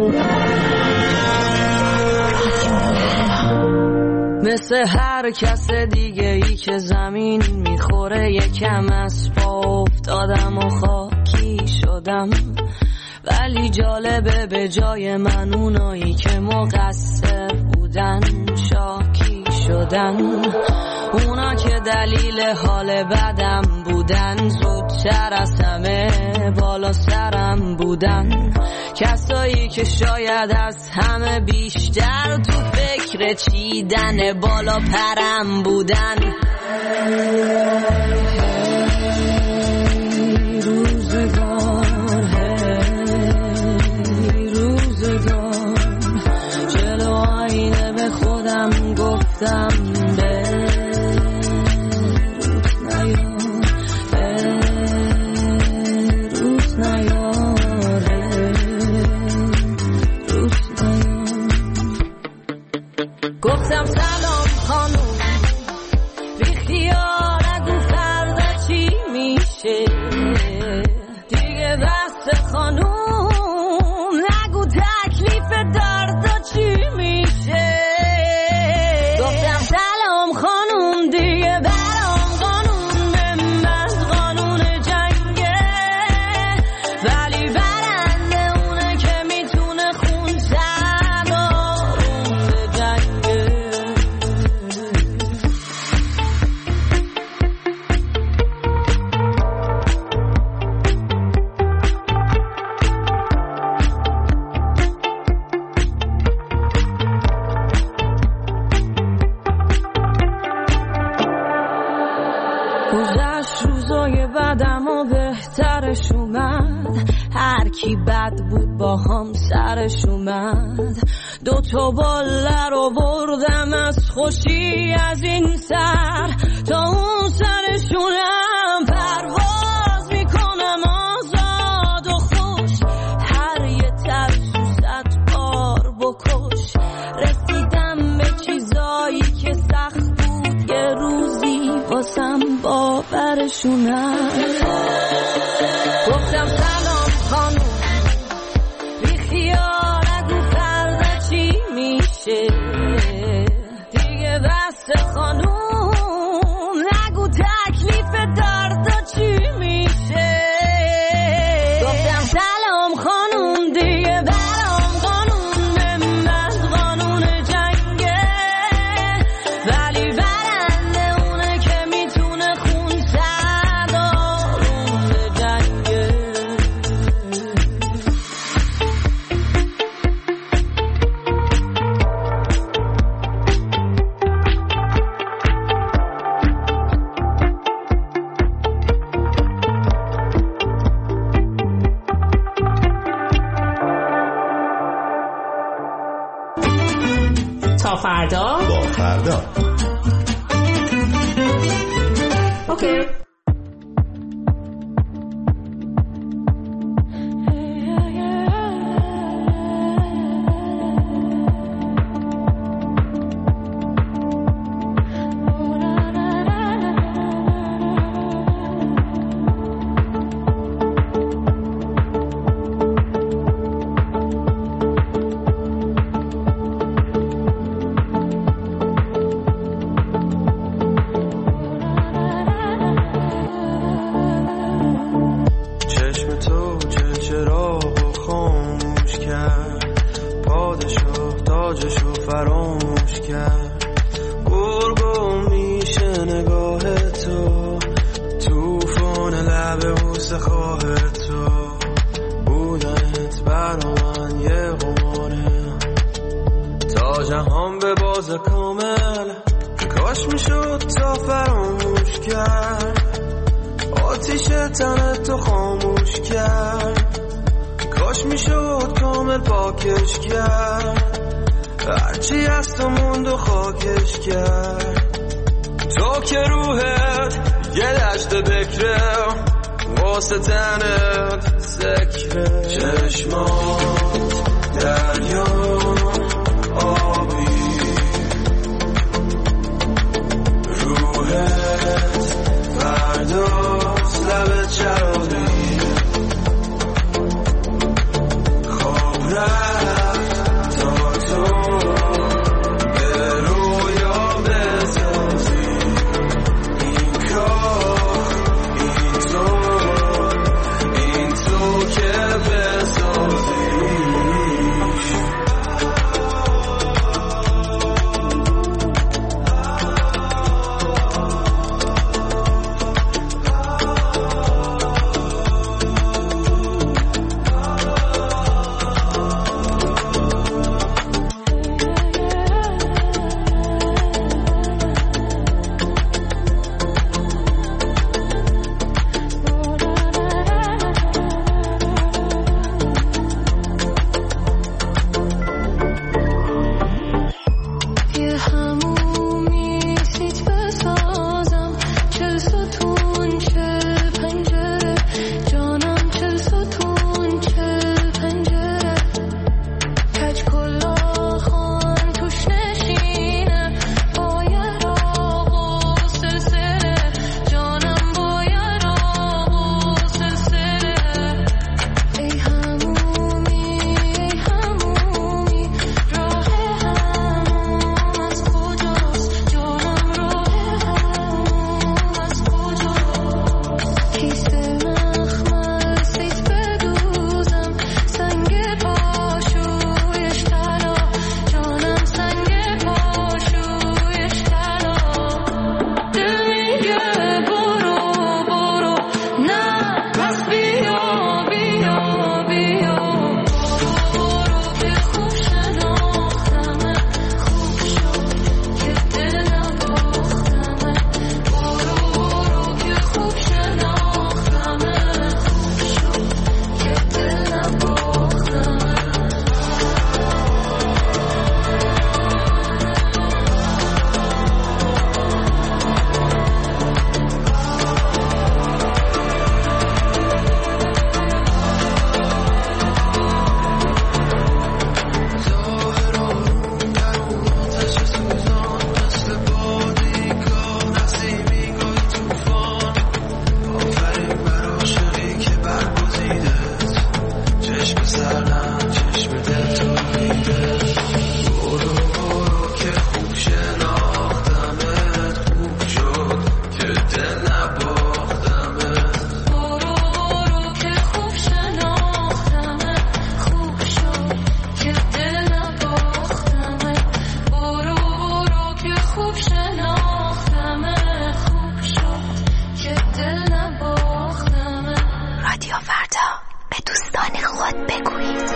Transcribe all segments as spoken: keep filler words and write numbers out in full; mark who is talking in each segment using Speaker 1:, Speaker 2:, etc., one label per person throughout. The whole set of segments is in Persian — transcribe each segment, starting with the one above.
Speaker 1: مثل هر کس دیگه ای که زمین میخوره یکم از پا افتادم و خاکی شدم، ولی جالبه به جای من اونایی که مقصر بودن شاکی شدن. اونا که دلیل حال بدم بودن زودتر از همه بالا سرم بودن. کسایی که شاید از همه بیشتر تو فکر چیدن بالا پرم بودن. روزگار هی روزگار جلو آینه به خودم گفتم گفتم سلام خانوم بی خیال نگو فردا چی میشه دیگه، بس خانوم نگو تکلیف دردا چی میشه. گفتم سلام خانوم دیگه برام قانون من قانون جنگه، ولی برنده اونه که میتونه خون سوارون جنگه. گذشت روزای بعدم و بهترش اومد، هر کی بد بود با هم سرش اومد. دو تا باله رو بردم از خوشی از این سر تا اون سرشونم پرواز میکنم آزاد و خوش. هر یه ترسو صد بار بکش، رسیدم به چیزایی که سخت بود یه روزی واسم باورشونم. گفتم سلام خانوم بی خیال نگو فردا چی میشه دیگه، بس خانوم نگو تکلیف دردا چی میشه. گفتم سلام خانوم دیگه برام قانون من قانون جنگه، ولی برنده اونه که میتونه خون سوارون جنگه.
Speaker 2: تا فردا
Speaker 3: با فردا.
Speaker 2: اوکی.
Speaker 4: فراموش کرد. گرگم میشه نگاه تو، توفان لب بوسه خواه تو. بودنت برا من یه قماره، تا جهان به باز کامل. کاش میشد تا فراموش کرد، آتیش تن تو خاموش کرد. کاش میشد کامل پاکش کرد، هرچی از تو موند و خاکش کرد. تو که روحت یه دشت بکره، واسه تنت ذکره. چشمات دریا آبی، روحت فرداست لبت چراری. خواب رفت عشق سردم چشم دل تو میده برو برو که خوب شناختمت خوب شد که دل نباختمت
Speaker 1: برو برو که خوب شناختمت خوب شد که دل نباختمت برو برو که خوب شناختمت خوب شد که دل نباختمت.
Speaker 3: رادیو فردا، به دوستان خود بگویید.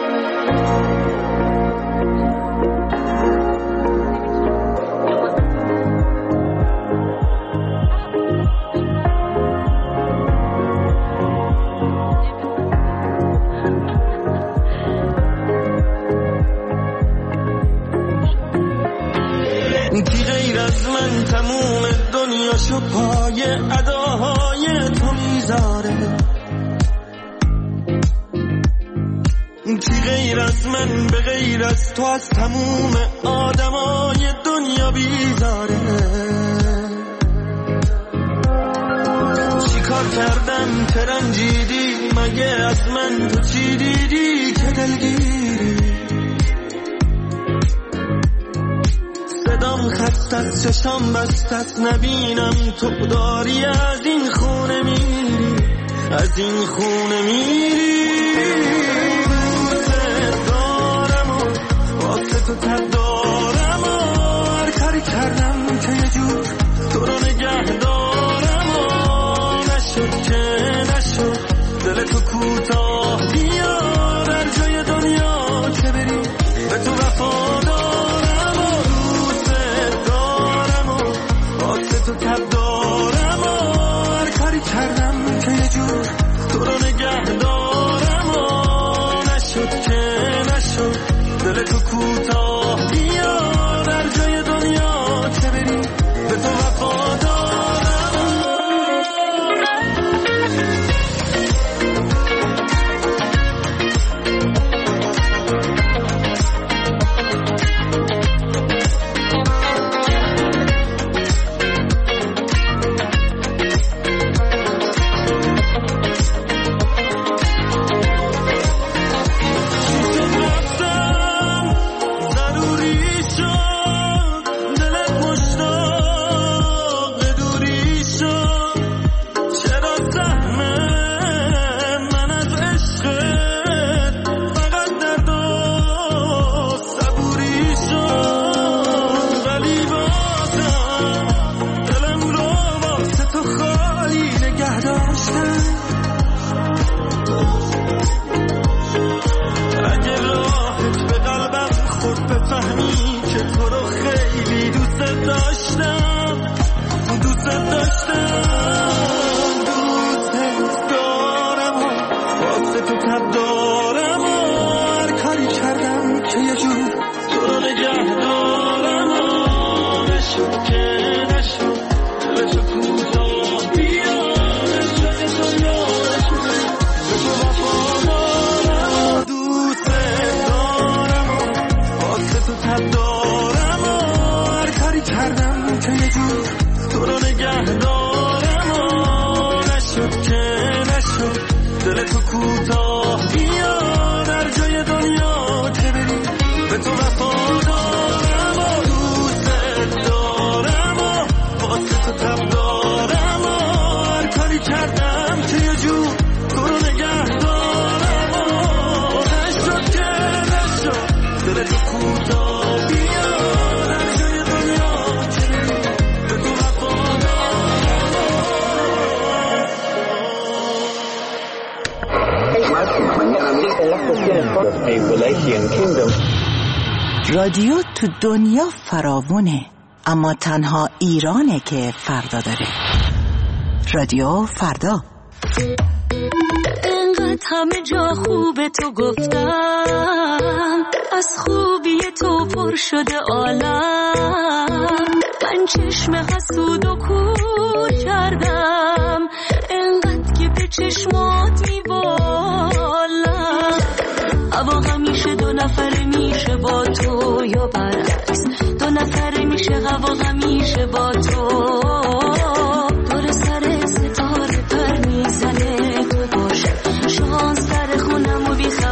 Speaker 4: کی غیر از من تموم دنیاشو پای اداهای تو میذاره کی غیر از من به غیر از تو از تموم آدمای دنیا بیزاره چی کار کردم که رنجیدی مگه از من تو چی دیدی که دلگیری صدام خست از چشام بست از نبینم تو داری از این خونه میری از این خونه میری دوست دارم و واسه تو تب دارم و هر کاری کردم که یه جور تو رو نگه دارم و نشد که نشد دل تو کوتاه بیار هر جای دنیا که بری به تو وفا دارم و دوست دارم و واسه تو تب دارم و هر کاری کردم که یه جور تو رو نگه دارم و نشد که نشد دل تو کوتاه بیار هر جای دنیا که بری به تو وفا دارم.
Speaker 3: رادیو تو دنیا فراوونه، اما تنها ایرانه که فردا داره. رادیو فردا.
Speaker 1: انقدر همه جا خوبه تو گفتم، از خوبی تو پر شده عالم. من چشم حسود و کور کردم، انقدر که به چشمات میبالم. هوا همیشه دو نفره میشه با تو یا برعکس، دو نفره میشه هوا همیشه با تو. دور سر ستاره پر میزنه تو باشه، شانس سر خونم و بی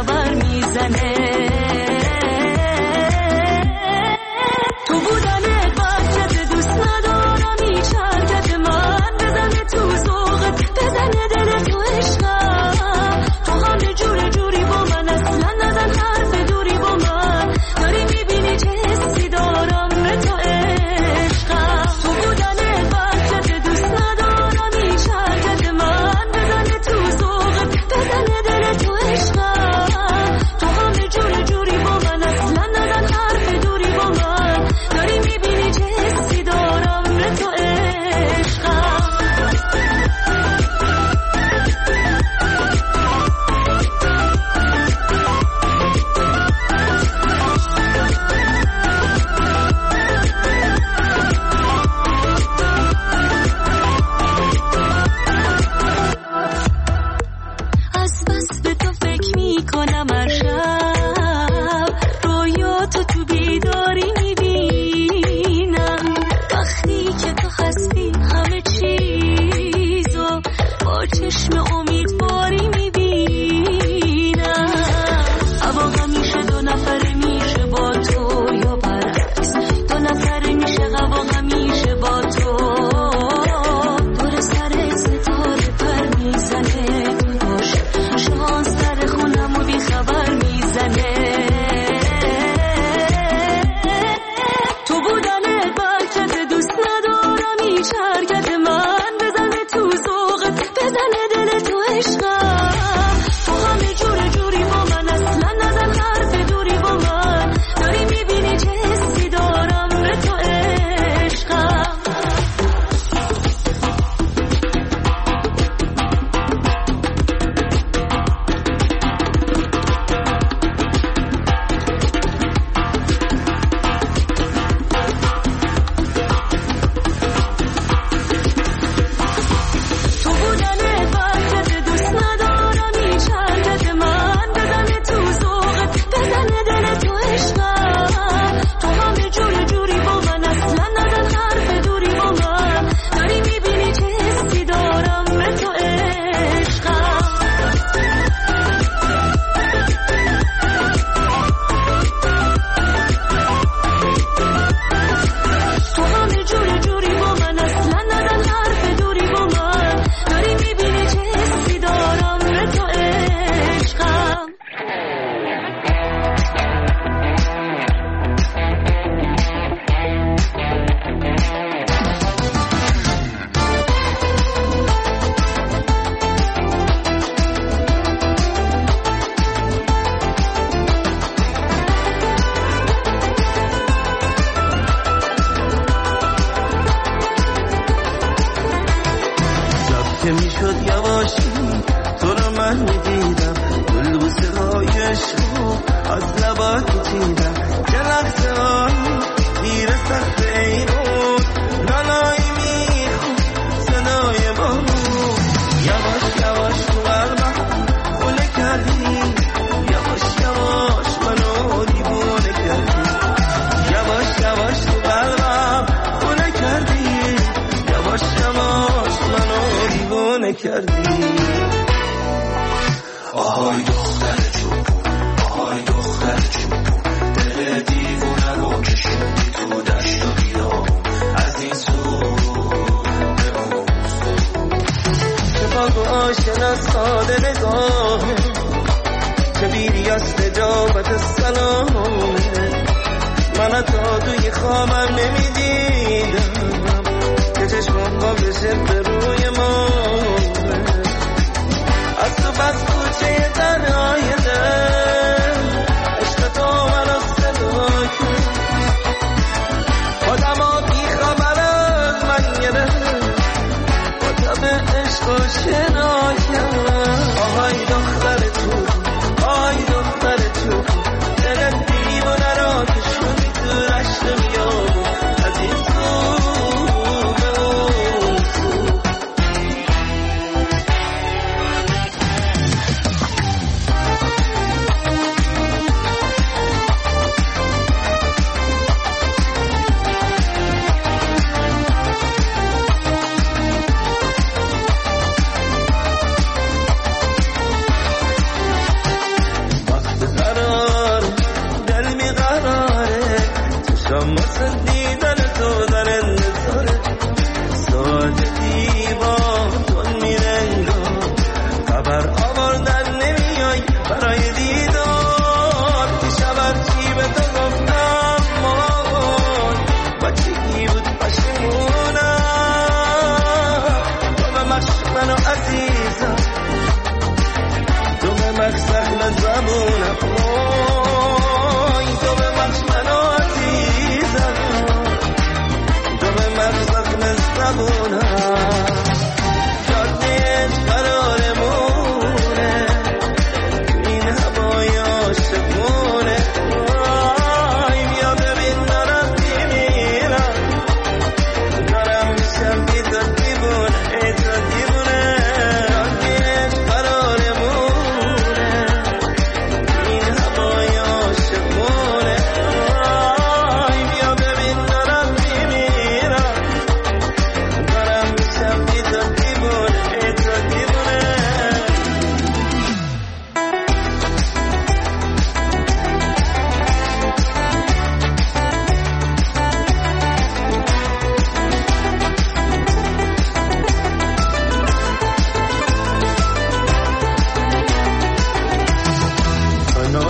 Speaker 1: میمانم هر شب رویا تو تو بیداری میبینم وقتی که تو هستی همه چیزو با چشم امیدواری میبینم هوا همیشه دو نفره میشه با تو یا برعکس دو نفره میشه هوا همیشه با تو دور سر ستاره پر میزنه باش شانس در خونم و بی خبر میزنه تو بودنه بلکت دوست ندارم هیچ حرکت من بزنه تو ذوقت بزنه دل تو عشقم تو همه جور جوری با من اصلا نزن حرف دوری با من داری میبینی چه حسی دارم به تو عشقم تو بودنه بلکت دوست ندارم هیچ حرکت من بزنه تو ذوقت بزنه دل تو عشقم تو همه جور جوری با من اصلا نزن حرف دوری با من داری میبینی چه حسی دارم به تو عشقم تو همه جور جوری با من اصلا نزن حرف دوری با من داری میبینی چه حسی دارم به تو عشقم
Speaker 4: شب که میشد یواشی تو رو من میدیدم گلبوسه های عشقو از لبات چیدم یه لحظه هایی زیر سقف ایمون نانایی میخون صدای بامون یواش یواش تو قلبم خونه کردی یواش یواش منو دیوونه کردی یواش یواش تو قلبم خونه کردی یواش یواش منو دیوونه کردی آهای دختر چوبون آهای دختر چوبون دل دیوونه رو کشوندی تو دشت و بیابون از این سو به اون سو چه پاک و آشنا ساده نگاهه چه بیری از تجابت سلامه من تا توی خوابم نمیدیدم که چشمم با بشه به روی ما از تو بس کوچه تنهای دل عشق تو منو صدا کرد خودم ها بیخبر از من گرفت با تب عشق و شنا کرد آهای دختر تو آهای دختر تو دلت دیوانه را کشوندی تو رشت بیابون از این سو به اون سو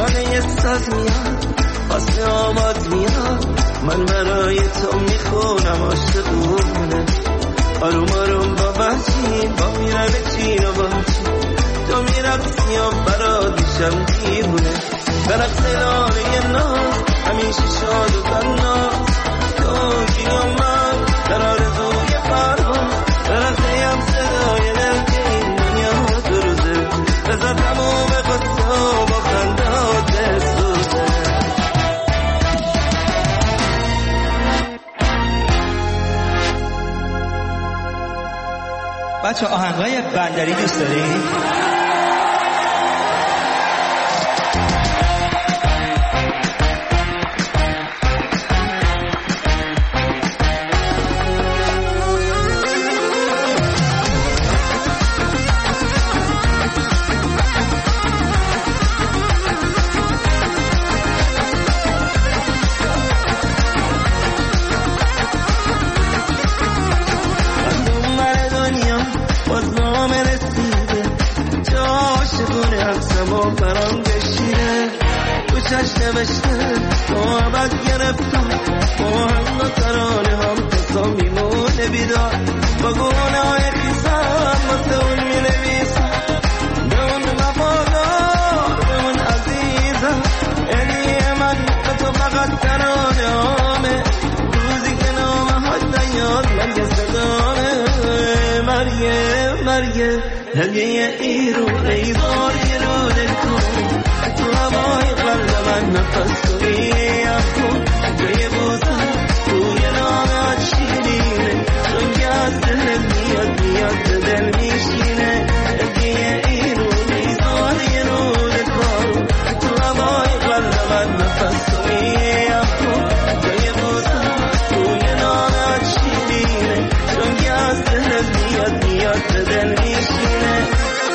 Speaker 4: خانه ساز میاد واسه آماد میاد من برای تو میخونم عاشقونه آروم آروم با بچین با میرم چین و با چین تو میرفتی و برا دیشم دیوونه برق دلاره ناز همیشه شاد و تناز تو کی و من در آرزوی فرهاز برقه هم صدای دل که این دنیا دو روزه بذار تموم قصه با خندات بسوزه.
Speaker 5: بچه آهنگای بندری دوست دارید؟
Speaker 4: نوشته تو عبد گرفتم با هم و ترانه هم تا میمونه بیدار با گونه های خیزم واسه اون می نویسم به اون وفادار به اون عزیزم هدیه من به تو فقط ترانه همه روزی که نامه حد نیاد مرگ صدامه مرگه مرگه هدیه ایرون ایوار ایرون کن تو هوای قلب من نفس کنی افکن جای بوزن توی نامه شیرینه چون که از دل میاد میاد به دل میشینه هدیه ایرون ایزار ایرون کارون تو هوای قلب من نفس کنی افکن جای بوزن توی نامه شیرینه چون که از دل میاد میاد به دل میشینه.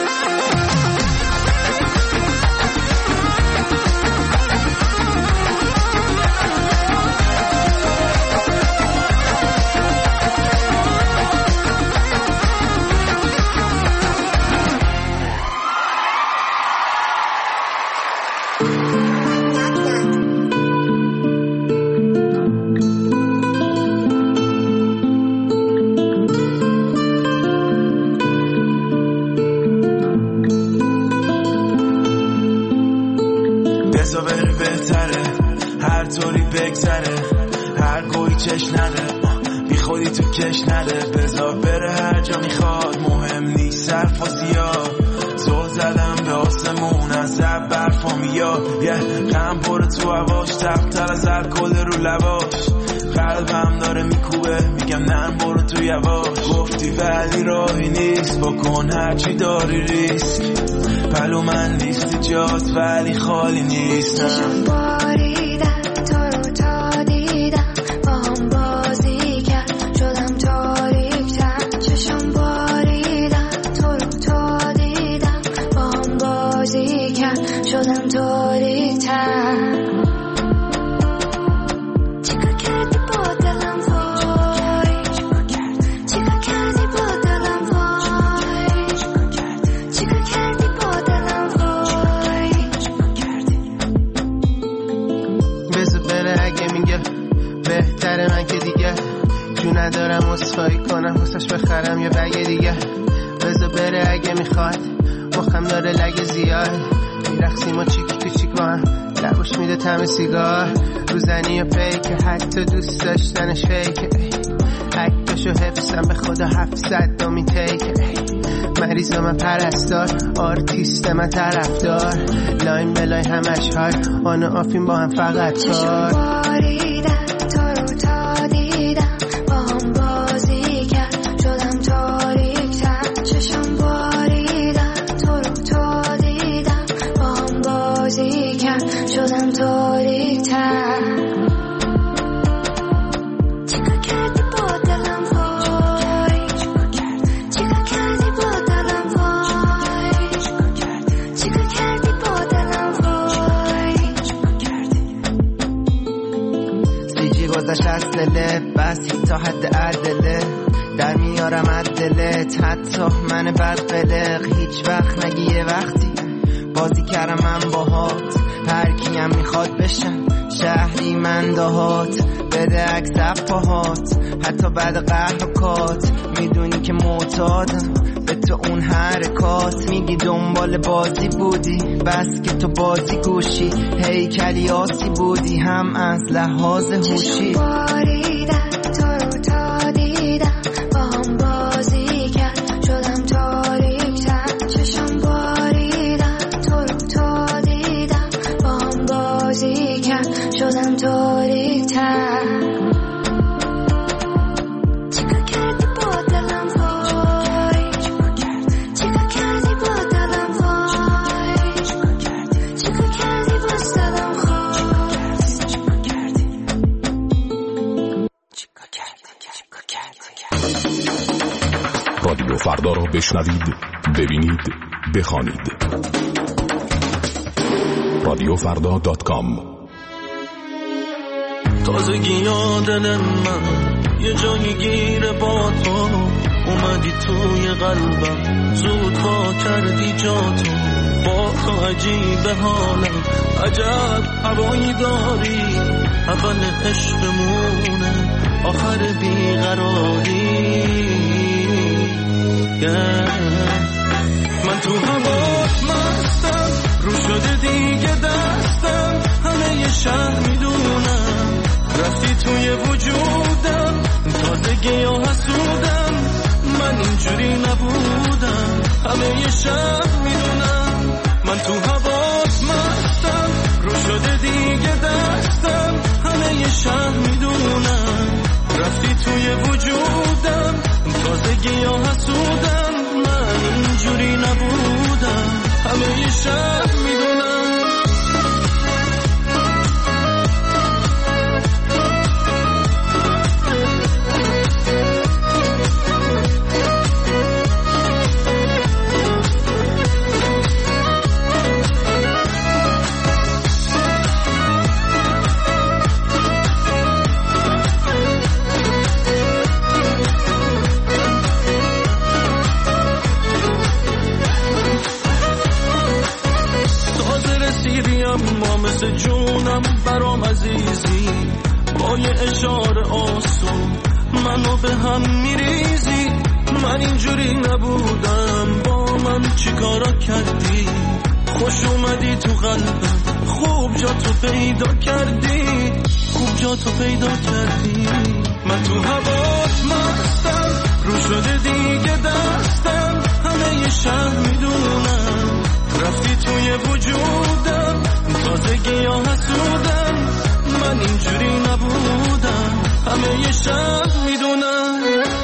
Speaker 6: چش نده بی خودی تو کش نده بذار بره هر جا میخواد مهم نیست صرف و زیاد زل زدم به آسمون از زب برفا میاد یه غم پر تو هواش تفتر از الکل رو لباش قلبم داره میکوبه میگم نه برو تو یواش گفتی ولی راهی نیست بکن هرچی داری ریسک پلو من نیستی جاست ولی خالی نیستم
Speaker 7: باریدم تو رو تا دیدم با هم بازی کرد شدم تاریک‌تر چشم باریدم تو رو تا دیدم با هم بازی کرد شدم تاریک‌تر ندارم اصفایی کنم حسش بخرم یه بگه دیگه بذار بره اگه میخواد مخم داره لگه زیاد میرخسیم و چیک تو چیک با هم لبوش میده تم سیگار روزنی و پیک حتی دوست داشتنش فیک عکتشو حفظم به خدا هفتصد دومین تیک مریض من پرستار آرتیست من طرفدار لاین بلای همش های آن و آفین با هم فقط کار باریدم تو رو تا دیدم با هم بازی کرد شدم تاریک‌تر چشم باریدم تو رو تا دیدم با هم بازی کرد شدم تاریک‌تر دله بس تا حد عدله در میارم عدلت حتی من بد قلق هیچ وقت نگی یه وقتی بازی کردم من باهات خنده هات، بده عکس پاهات، حتی بعد قهر و کات. میدونی که معتادم به تو اون حرکات. میگی دنبال بازی بودی، بس که تو بازی گوشی. هیکلی آسی بودی هم از لحاظ هوشی.
Speaker 8: باریدم تو رو تا دیدم، با هم بازی کرد شدم تاریک‌تر. چشم باریدم تو رو تا دیدم، با هم بازی کرد شدم تاریک‌تر.
Speaker 9: رادیو فردا را بشنوید، ببینید، بخوانید. رادیو فردا دات کام.
Speaker 4: تازگی یادن من یه جایی گیر بادها، اومدی توی قلبم زود ها کردی جاتو. با تو عجیب حالم، عجب هوایی داری. اول عشقمونه آخر بیقراری. من تو هوات مستم، رو شده دیگه دستم. همه یه شهر میدونم رفتی توی وجودم. تازگی یا حسودم، من اینجوری نبودم. همه یه شهر میدونم من تو هوات مستم، رو شده دیگه دستم. همه یه شهر میدونم رفتی توی وجودم. تازگی یا حسودم، من اینجوری نبودم. همه یه شهر میدونم. ما مثل جونم برام عزیزی، با یه اشاره آسون منو به هم میریزی. من اینجوری نبودم، با من چی کارا کردی؟ خوش اومدی تو قلبم، خوب جا تو پیدا کردی. خوب جا تو پیدا کردی. من تو هوات مستم، رو شده دیگه دستم. همه یه شهر میدونم رفتی توی وجودم. تازگی یا حسودم، من اینجوری نبودم. همه یه شب میدونم.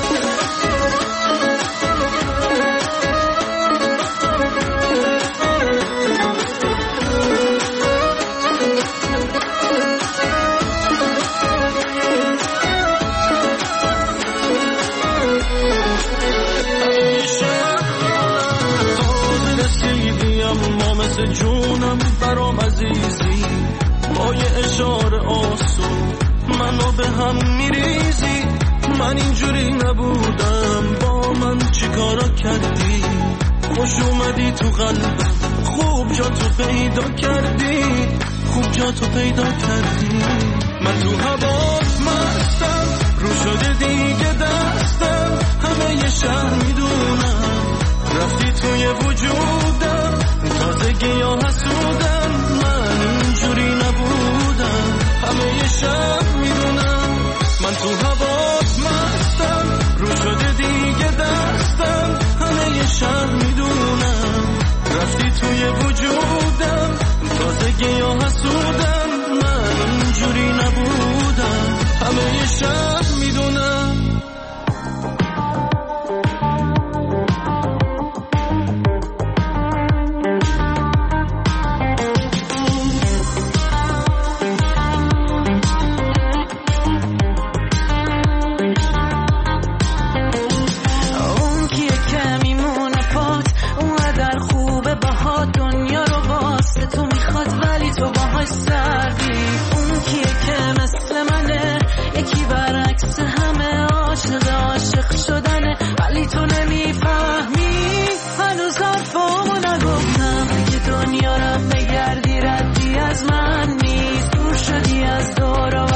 Speaker 4: مثل جونم برام عزیزی، با یه اشاره آسون منو به هم میریزی. من اینجوری نبودم، با من چی کارا کردی؟ خوش اومدی تو قلبم، خوب جا تو پیدا کردی. خوب جا تو پیدا کردی. من تو هوات مستم، رو شده دیگه دستم. همه یه شهر میدونم رفتی توی وجودم. تازگی یا حسودم، من اینجوری نبودم. همه یه شب میدونم من تو هوات مستم، رو شده دیگه دستم. همه یه شب میدونم رفتی توی وجودم. تازگی یا حسودم، من اینجوری نبودم. همه یه شب میدونم.
Speaker 1: دنیا رو بگردی ردی از من نیست. دور شدی از دور و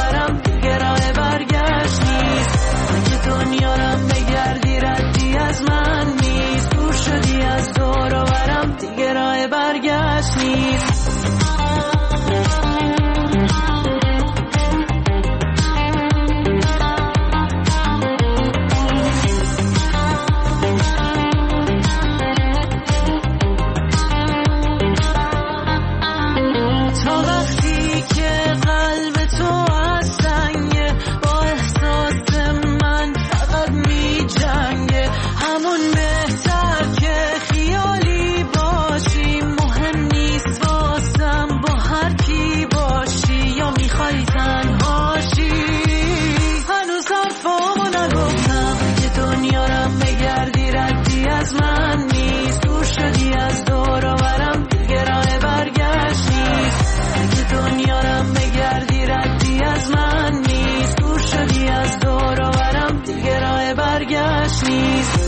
Speaker 1: تا وقتی که قلب تو از سنگه با احساس من فقط می جنگه همون بهتر که خیالی باشی مهم نیست واسم با هر کی باشی یا میخوای تنهاشی هنوز حرفامو نگفتم که دنیا رم بگردی ردی از من نیست دور شدی از دور و برم دیگه راه برگشت نیست که دنیا رم بگردی ردی از من نیست دور شدی از دور و برم دیگه راه برگشت نیست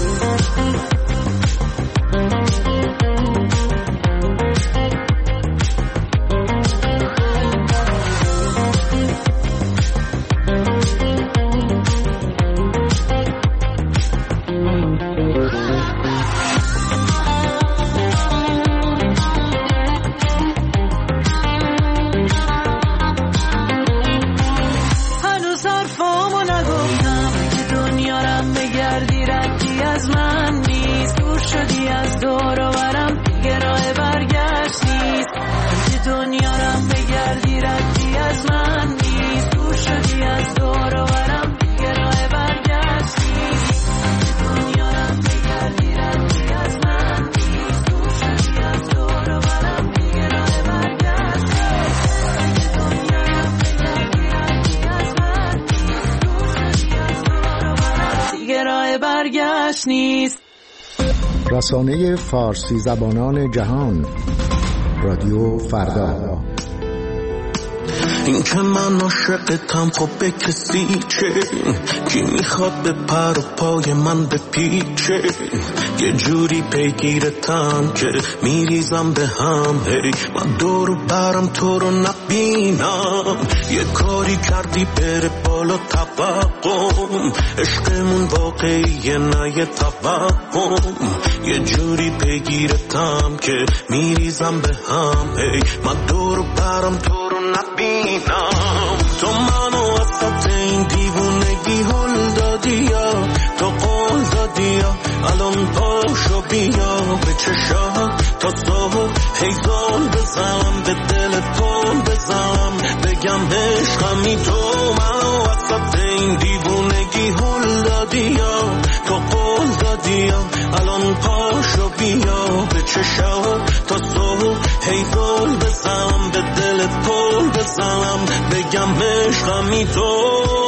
Speaker 1: نیست.
Speaker 10: رسانه فارسی زبانان جهان رادیو فردا.
Speaker 4: این که من عاشقتم خب به کسی چه کی میخواد به پر و پای من بپیچه یه جوری پیگیرتم که میریزم به هم هی من دور برم تو رو نبینم یه کاری کردی بره بالا توقم عشقمون واقعیه نه یه توهم یه جوری پیگیرتم که میریزم به هم هی من دور برم تو رو نبینم تو منو وسط این دیوونگی هل دادی یا تو قول دادی یا الان پاشو بیا به چشات تا صبح هیزان بزنم به دل پول بزنم بگم عشقمی تو منو وسط این دیوونگی هل دادی یا تو قول دادی یا الان پاشو بیا به چشات تا صبح هیزان بزنم به دل پول بزنم بگم عشقمی تو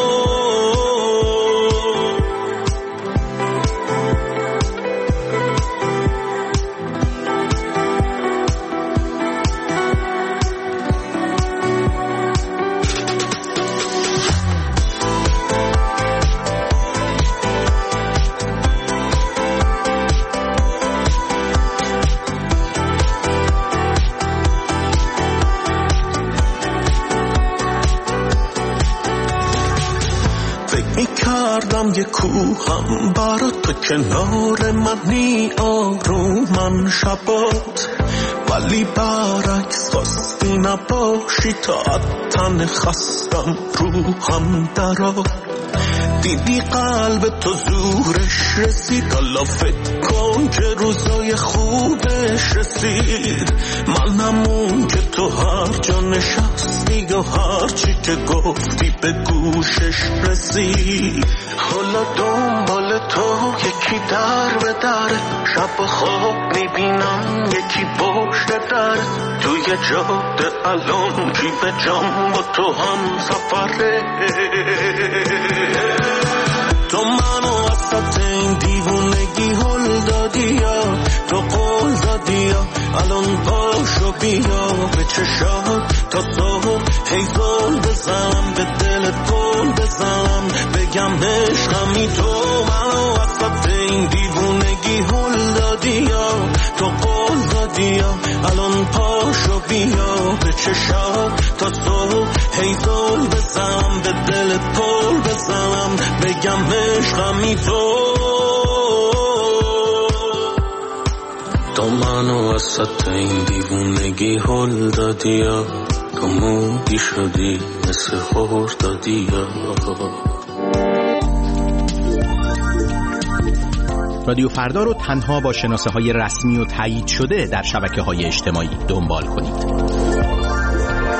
Speaker 4: یه کوهم برا تو کنار منی آرومم شبات ولی برعکس خواستی نباشی تا تن خستم روحم درات دیدی قلب تو زورش رسید حالا فکر کن که روزای خوبش رسید من همون که تو هر جا نشستی و هر چی که گفتی به گوشش رسید حالا دنبال تو یکی در به در شب خواب میبینم یکی پشت در توی جاده الان جی به جام با تو هم سفره تو منو وسط این دیوونگی هل دادی یا تو قول دادی یا الان پاشو بیا به چشات تا صبح هیزان بزنم به دل پول بزنم بگم عشقمی تو منو وسط این دیوونگی هل دادی یا تو قول دادی یا الان پاشو بیا به چشات تا صبح هیزان بزنم به دل پول بزنم بگم عشقمی تو تو منو وسط این دیوونگی هل دادی یا تو مودی شدی مثل خور دادی یا.
Speaker 11: رادیو فردا رو تنها با شناسه های رسمی و تایید شده در شبکه های اجتماعی دنبال کنید.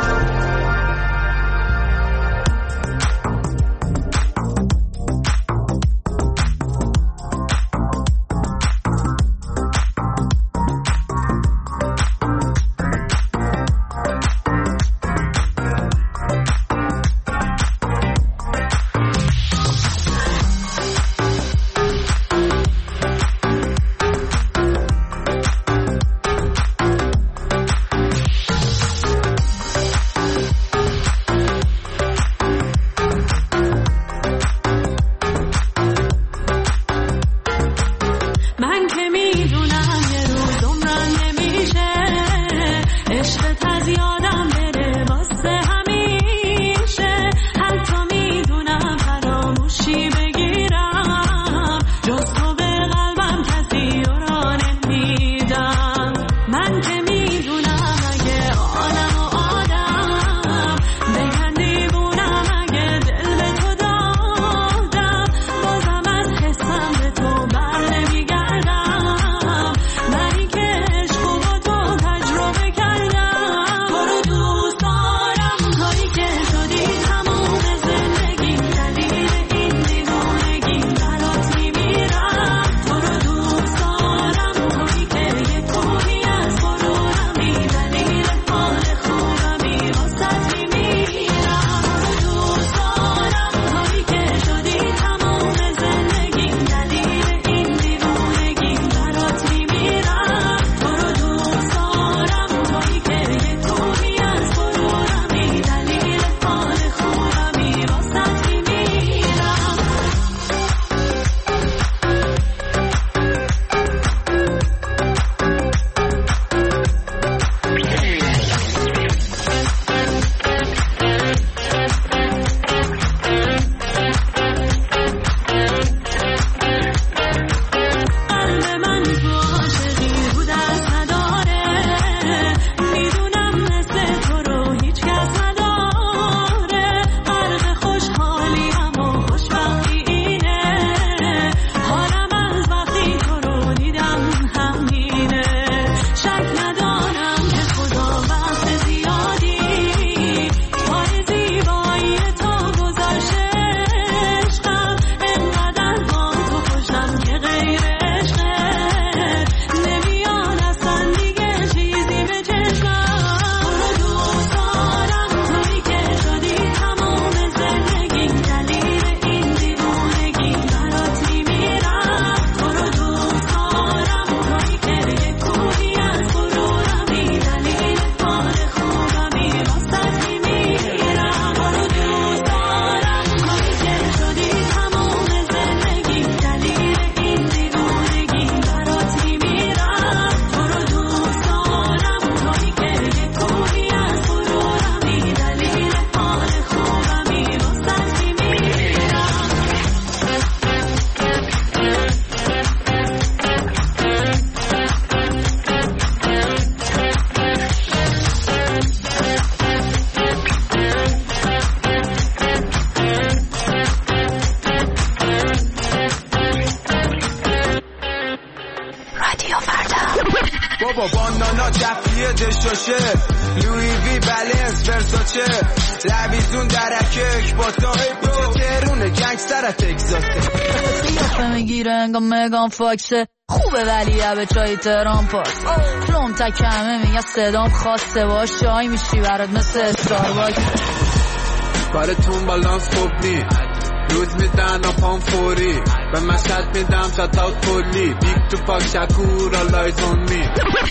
Speaker 6: دشاشه لوی وی بلنس ورساچه لبیزون درکک با تا تو ترونه گنگستر از تکساسه
Speaker 1: قیافه میگیره انگاه مگان فاکسه خوبه ولی به چای تهران پاس فلوم تکمه میگه صدام خواسته باش چای میشی برات مثل استارباکس
Speaker 12: کارتون بالانس خوب نی روز میدن و پام فوری به مشهد میدم شات اوت کلی بیگ تو پاک شکور all eyes on me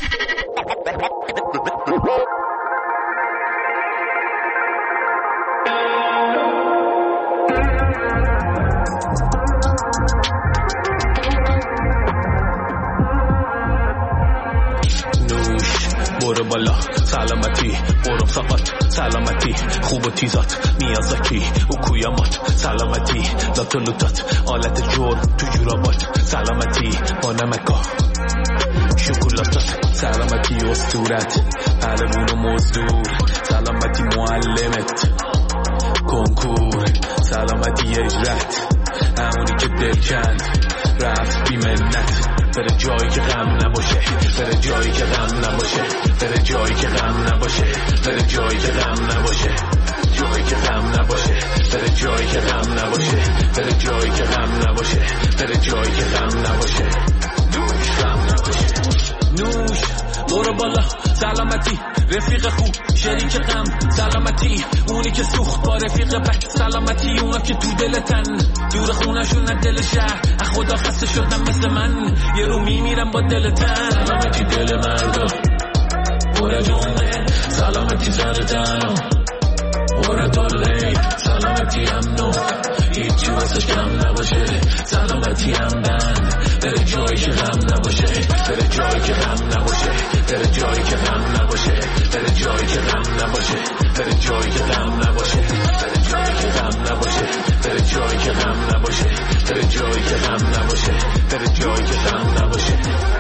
Speaker 13: برو بالا سلامتی برو فقط سلامتی خوب و تیزات میازاکی و کویامات سلامتی لات و لوتات آلت جور تو جورابات سلامتی با نمکا شکلاتات سلامتی اسطورت پهلوون و مزدور سلامتی معلمت کنکور سلامتی اجرت همونی که دل کند رفت بی منت بره جایی که غم نباشه بره جایی که غم نباشه بره جایی که غم نباشه بره جایی که غم نباشه جایی که غم نباشه بره جایی که غم نباشه بره جایی که غم نباشه بره جایی که غم نباشه نوش غم نباشه نوش برو بالا سلامتی رفیق خوب شریک غم سلامتی اونی که سوخت با رفیق بد سلامتی اونا که تو دلتن دور خونشون از دل شهر از خدا خسته شدن مثل من یه رو میمیرم با دلتن سلامتی دل مردا پر جونه سلامتی سر دنو پر دالی سلامتی امنو هیچی واسش کم نباشه سلامتی هم بند بره جایی که غم نباشه بره جایی که غم نباشه بره جایی که غم نباشه بره جایی که غم نباشه بره جایی که غم نباشه بره جایی که غم نباشه بره جایی که غم نباشه بره جایی که غم نباشه بره جایی که غم نباشه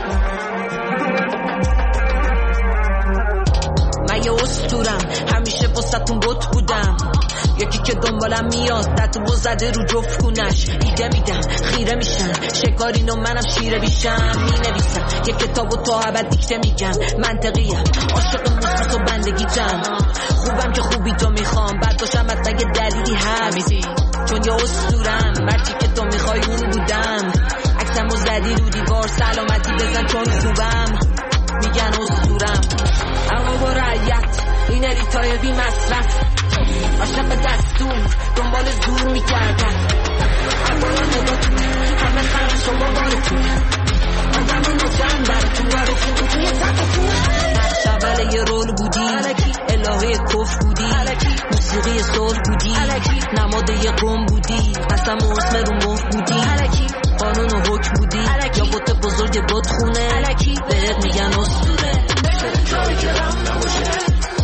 Speaker 1: من یه اسطورم همیشه واسه‌تون بت بودم یکی که دنبالم میاد دتو زده رو جفت گونش ایده میدم خیره میشن شکارین و منم شیره بیشم مینویسم یک کتاب و تا ابد دیکته میگم منطقیم عاشق موسیقی و بندگیتم خوبم که خوبی تو میخوام بعد باشم از مگه دلیلی هست چون یه اسطورم مرچی که تو میخوای اون بودم عکسمو زدی رو دیوار سلامتی بزن چون خوبم میگن اسطورم اما با رعیت این الیتای بی مصرف عاشق دستور دنبال زور میکردن اولا نگاتون همه خرش و بابارتون آدم نزن براتون براتون توی تقتون نقش اول یه رول بودی الهه کف بودی موسیقی صلح بودی نماد یه قوم بودی قسم و اسم رو مخ بودی قانون و حکم بودی یا بوت بزرگ بوت خونه بهت میگن اسطوره جایی که غم نباشه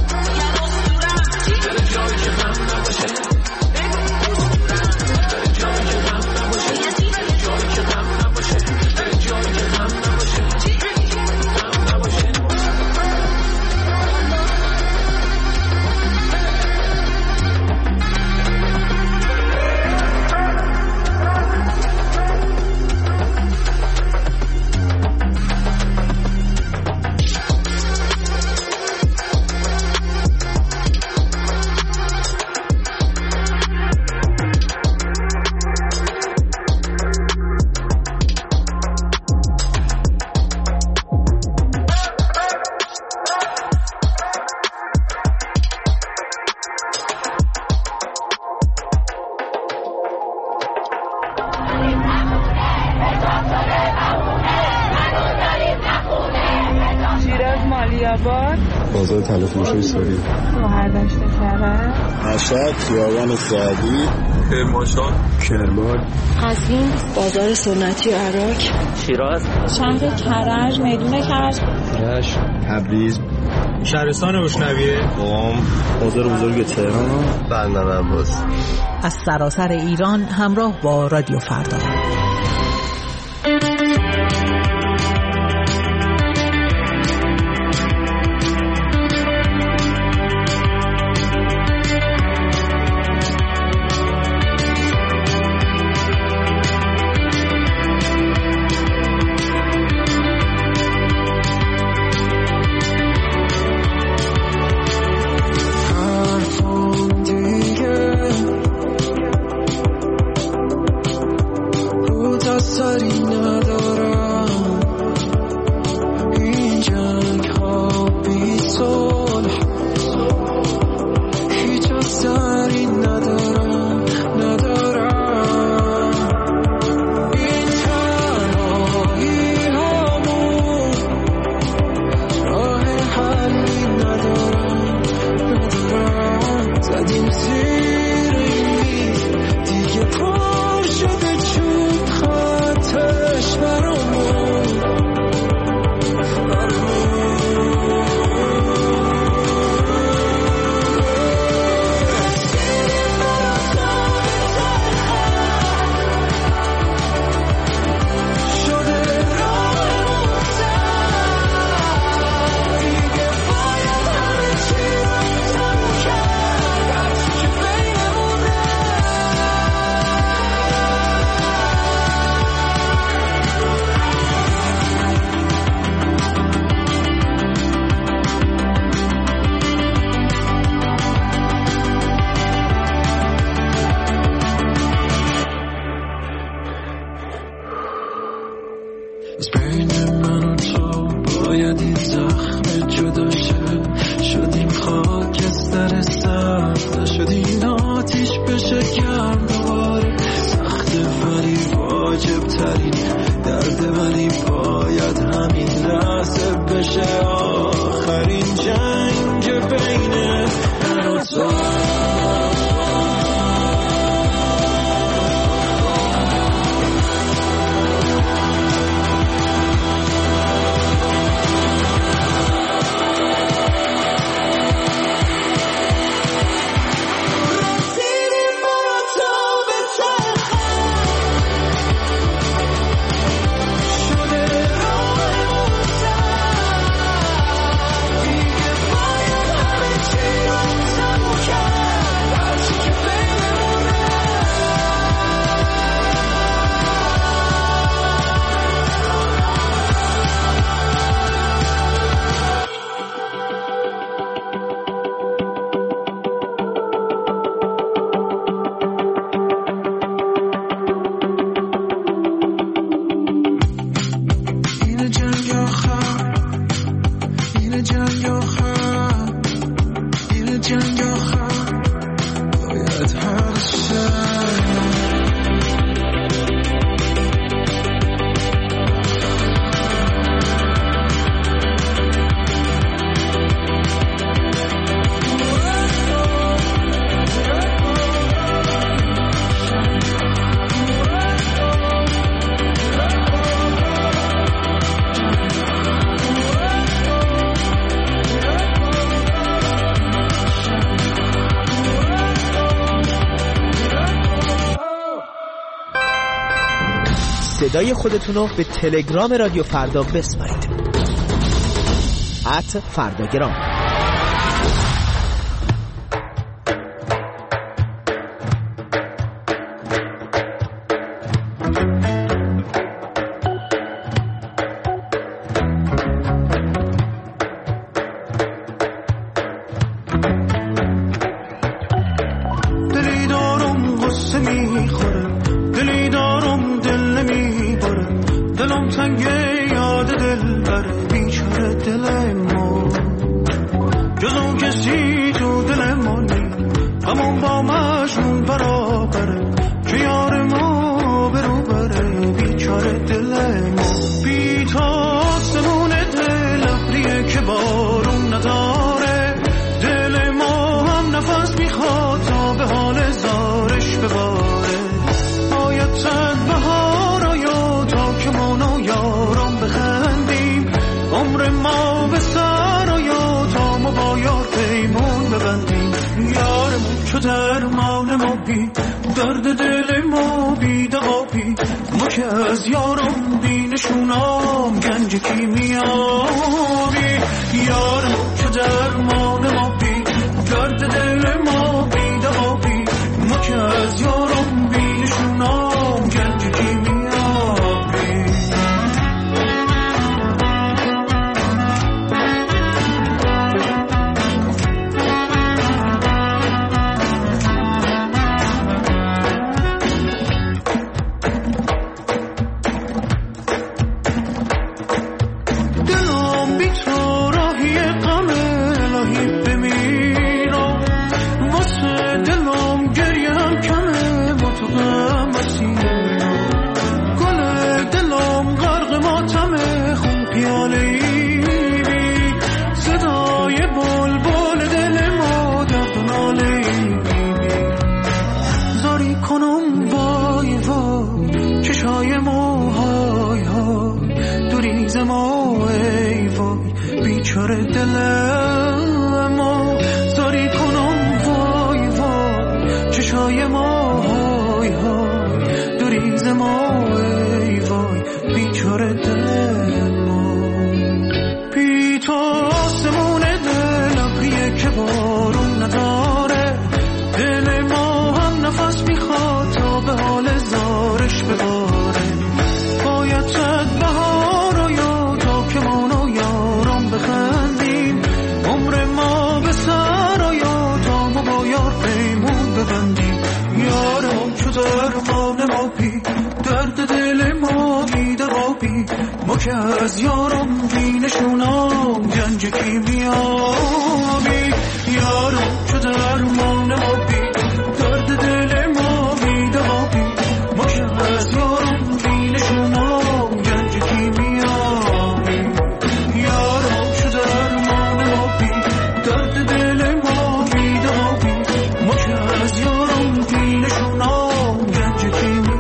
Speaker 1: بره جایی که غم نباشه بره جایی که غم نباشه بره جایی که غم نباشه بره جایی که غم نباشه غم نباشه
Speaker 14: بازار تلفروشی سوری
Speaker 15: مهردشت کرد
Speaker 14: مشهد خیابان سعدی
Speaker 12: کرمانشاه
Speaker 14: کرمان
Speaker 15: قزوین بازار سنتی عراق
Speaker 16: شیراز
Speaker 15: شهر کرج میدون کرج
Speaker 14: رشت تبریز
Speaker 5: شهرستان روشنویه
Speaker 14: قم بازار بزرگ تهران بندر عباس
Speaker 3: از سراسر ایران همراه با رادیو فردا.
Speaker 4: سبز نشد این آتیش بشه گرم دوباره. سخته ولی واجب ترین درد، ولی باید همین لحظه بشه آخرین جنگ بین من و تو.
Speaker 16: صدای خودتون رو به تلگرام رادیو فردا بسپارید. ات فرداگرام.
Speaker 4: دلی دارم غصه میخوره، دلی دارم دل نمیباره، دلم تنگه یاد دل بره، بیچاره دل ما جز اون کسی تو دل ما نی، همون با مجنون برابره که یار ما برو بره، بیچاره دل ما. بی تا آسمون دل ابریه که بارون نداره، دل ما هم نفس میخواد تا به حال زارش بباره. باید صد بهار آیا تا که ما نو یارم بخندیم، عمر ما به سر آیا تا ما با یار پیمون ببندیم. یارمون چو درمان ما بی درد دل ما بی دوا بی، ما که از یارم بی نشونام گنج کیمیابی. یارمون چو درمان ما بی درد دل ما بی دوا بی، ما که از یارم بی نشونام گنج کیمیابی. دلم بی تو راهی غم الهی بمیرم، واسه دلم گریه هم کمه با تو غم مسیرم. گل دلم غرق ماتمه خون پیاله ای بی، صدای بلبل دل ما درد و ناله ای بی. زاری کنم وای وای چشای ما های های، دوریز ما ای وای بیچاره دل ما. زاری کنم وای وای چشای ما های های، دوریز ما ای وای بیچاره دل ما. بی تو آسمون دل ابریه که بارون نداره، دل ما هم نفس میخواد تا به حال زارش بباره. باید صد بهار آیا تا که ما نو یارم بخندیم، عمر ما به سر آیا تا ما با یار پیمون ببندیم. یارم چو درمان ما بی درد دل ما بی دوا بی، ما که از یارم بی نشونام گنج کیمیابی. یارم چو شده ارمان ما بی درد دل ما بیده ها بی ما که از یارم بینشون ها گنج کیمیایی یارم شده ارمان ما بی درد دل ما بیده ها بی ما که از یارم بینشون ها گنج کیمیایی.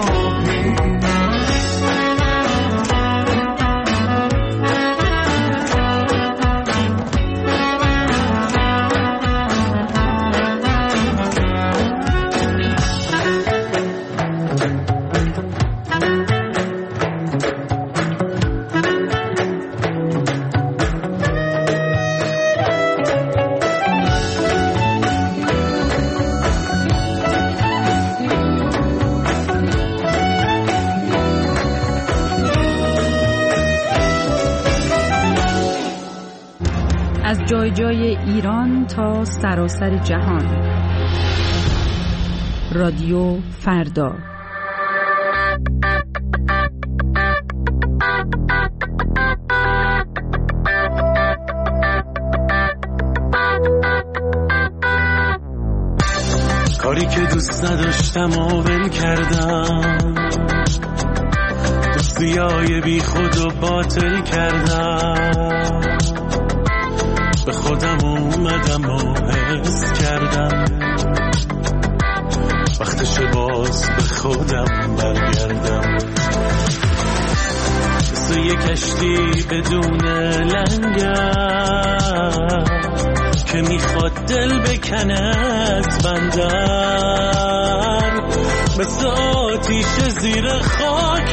Speaker 17: از جای جای ایران تا سراسر جهان. رادیو فردا.
Speaker 4: کاری که دوست نداشتم و ول کردم، دوستیای بی خود و باطل کردم، به خودم اومدم و حس کردم وقتش باز به خودم برگردم. مثل یه کشتی بدون لنگر که میخواد دل بکنه از بندر، مثل آتیش زیر خاک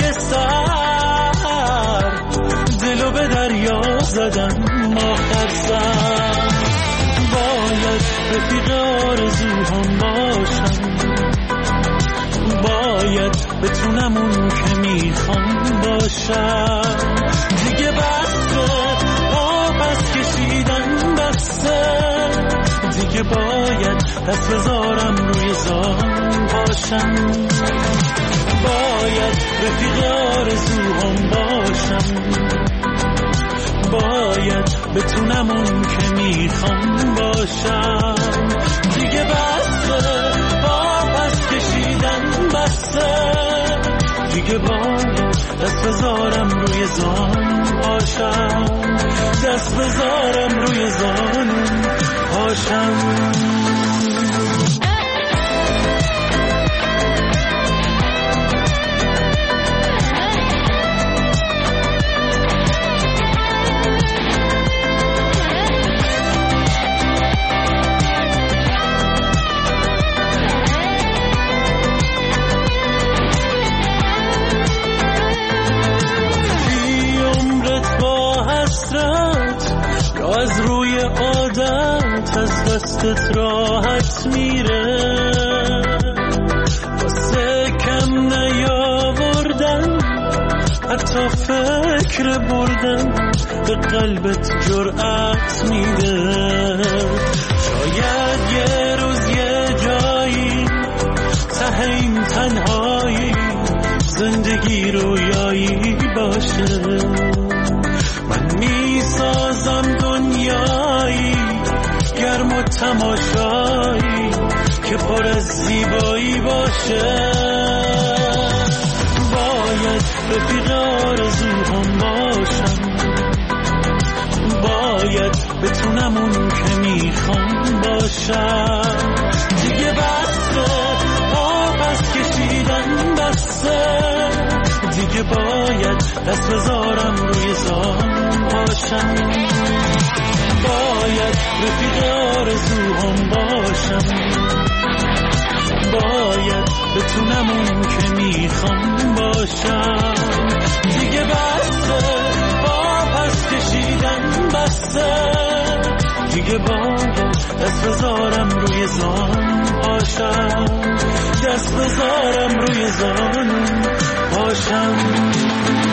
Speaker 4: سر دلو به دریا زدم آخر سر. باید رفیق آرزوهام باشم، باید بتونم اون که میخوام باشم. دیگه بسته آبس کشیدن بسته، دیگه باید دست بذارم روی زان باشم. باید رفیق آرزوهام باشم، باید بتونم اون که میخوام باشم. دیگه بسته آبس کشیدن بسته، دیگه باید دست بذارم روی زان باشم، دست بذارم روی زان باشم. از روی عادت از دستت راحت میره، واسه کم نیاوردن حتی فکر بردن به قلبت جرأت میده. شاید یه روز یه جایی ته این تنهایی زندگی رویایی باشه، من میسازم دنیایی گرم و تماشایی که پر از زیبایی باشه. باید رفیق آرزوهام باشم، باید بتونم اون که میخوام باشم. دیگه بسته آبس کشیدن بسته، دیگه باید دست بذارم روی زان باشم. باید رفیق آرزوهام باشم، باید بتونم اون که میخوام باشم. دیگه بسته آبس کشیدن بسته، دیگه باید دست بذارم روی زان باشم، دست بذارم روی زان باشم.